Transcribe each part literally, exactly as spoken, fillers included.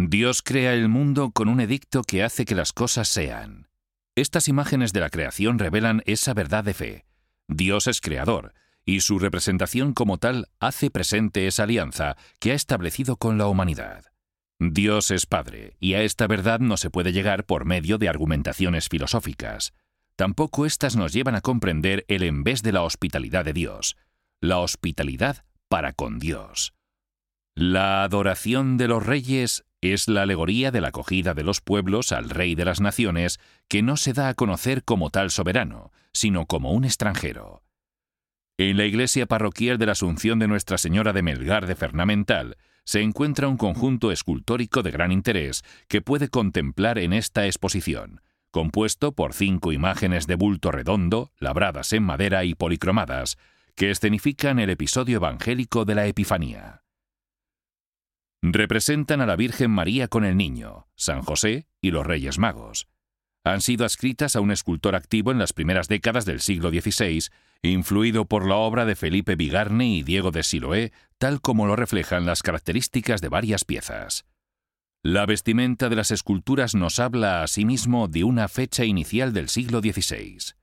Dios crea el mundo con un edicto que hace que las cosas sean. Estas imágenes de la creación revelan esa verdad de fe. Dios es creador, y su representación como tal hace presente esa alianza que ha establecido con la humanidad. Dios es Padre, y a esta verdad no se puede llegar por medio de argumentaciones filosóficas. Tampoco éstas nos llevan a comprender el envés de la hospitalidad de Dios, la hospitalidad para con Dios. La adoración de los reyes es la alegoría de la acogida de los pueblos al Rey de las Naciones, que no se da a conocer como tal soberano, sino como un extranjero. En la iglesia parroquial de la Asunción de Nuestra Señora de Melgar de Fernamental se encuentra un conjunto escultórico de gran interés que puede contemplar en esta exposición, compuesto por cinco imágenes de bulto redondo, labradas en madera y policromadas, que escenifican el episodio evangélico de la Epifanía. Representan a la Virgen María con el Niño, San José y los Reyes Magos. Han sido adscritas a un escultor activo en las primeras décadas del siglo dieciséis, influido por la obra de Felipe Bigarny y Diego de Siloé, tal como lo reflejan las características de varias piezas. La vestimenta de las esculturas nos habla asimismo de una fecha inicial del siglo dieciséis.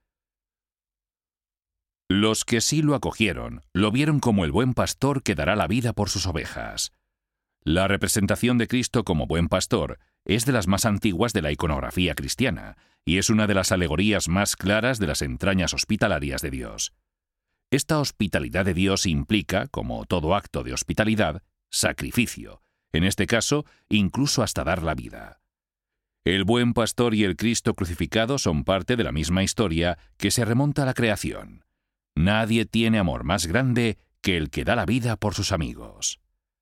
Los que sí lo acogieron, lo vieron como el buen pastor que dará la vida por sus ovejas. La representación de Cristo como buen pastor es de las más antiguas de la iconografía cristiana y es una de las alegorías más claras de las entrañas hospitalarias de Dios. Esta hospitalidad de Dios implica, como todo acto de hospitalidad, sacrificio, en este caso, incluso hasta dar la vida. El buen pastor y el Cristo crucificado son parte de la misma historia que se remonta a la creación. Nadie tiene amor más grande que el que da la vida por sus amigos.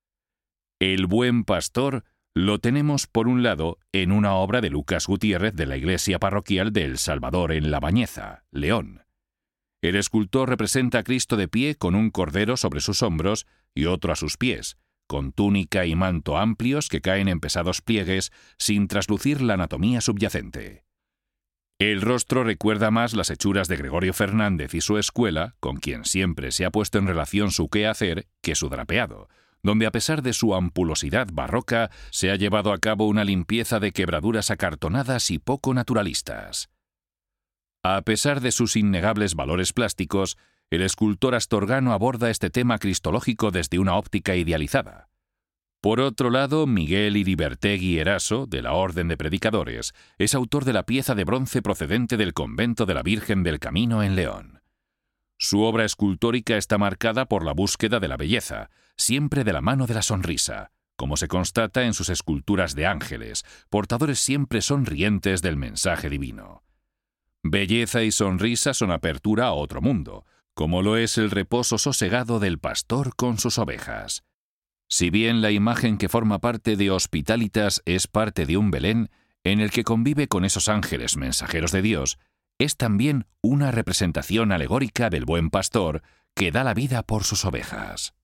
El buen pastor lo tenemos, por un lado, en una obra de Lucas Gutiérrez de la iglesia parroquial de El Salvador en La Bañeza, León. El escultor representa a Cristo de pie con un cordero sobre sus hombros y otro a sus pies, con túnica y manto amplios que caen en pesados pliegues sin traslucir la anatomía subyacente. El rostro recuerda más las hechuras de Gregorio Fernández y su escuela, con quien siempre se ha puesto en relación su quehacer, que su drapeado, donde a pesar de su ampulosidad barroca se ha llevado a cabo una limpieza de quebraduras acartonadas y poco naturalistas. A pesar de sus innegables valores plásticos, el escultor astorgano aborda este tema cristológico desde una óptica idealizada. Por otro lado, Miguel Iribertegui Eraso, de la Orden de Predicadores, es autor de la pieza de bronce procedente del convento de la Virgen del Camino en León. Su obra escultórica está marcada por la búsqueda de la belleza, siempre de la mano de la sonrisa, como se constata en sus esculturas de ángeles, portadores siempre sonrientes del mensaje divino. Belleza y sonrisa son apertura a otro mundo, como lo es el reposo sosegado del pastor con sus ovejas. Si bien la imagen que forma parte de Hospitalitas es parte de un Belén, en el que convive con esos ángeles mensajeros de Dios, es también una representación alegórica del buen pastor que da la vida por sus ovejas.